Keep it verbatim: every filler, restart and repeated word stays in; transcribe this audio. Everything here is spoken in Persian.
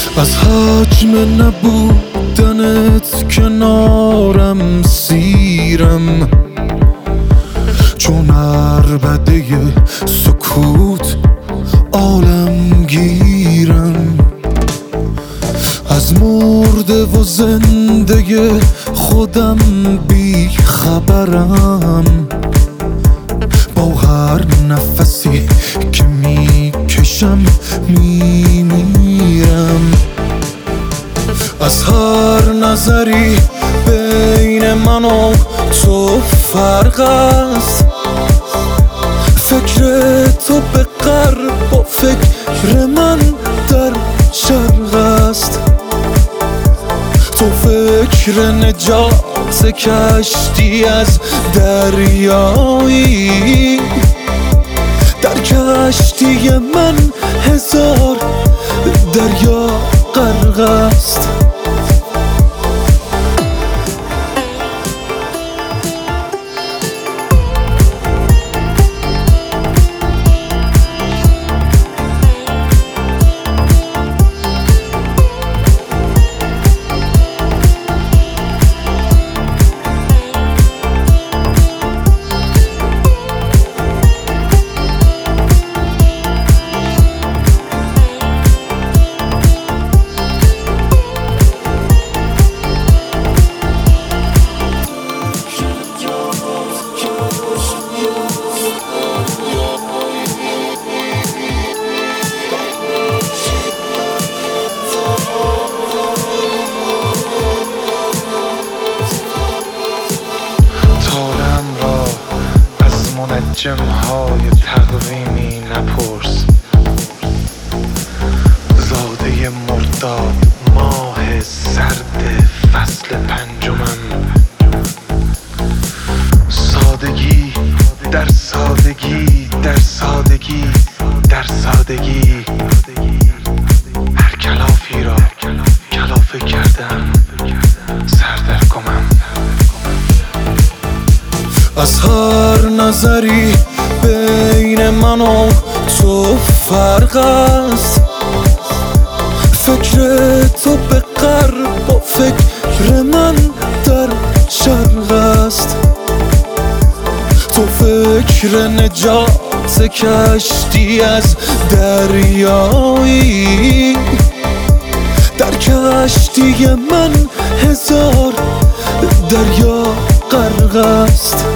از حجم نبودنت کنارم سیرم، چون عربده سکوت عالم گیرم. از مرده و زنده خودم بی خبرم، با هر نفسی که میکشم میمیرم. از هر نظری بین من و تو فرق است، فکر تو به غرب و فکر من در شرق است. تو فکر نجات کشتی از دریایی، در کشتی من هزار دریا غرق است. منجم‌های تقویمی نپرس، زاده مرداد ماه سرد فصل پنجمم. سادگی در سادگی در سادگی در سادگی، هر کلافی را کلافه کردم سر در گمم. از هر نظری بین من و تو فرق است، فکر تو به غرب و فکر من در شرق است. تو فکر نجات کشتی از دریایی، در کشتی من هزار دریا غرق است.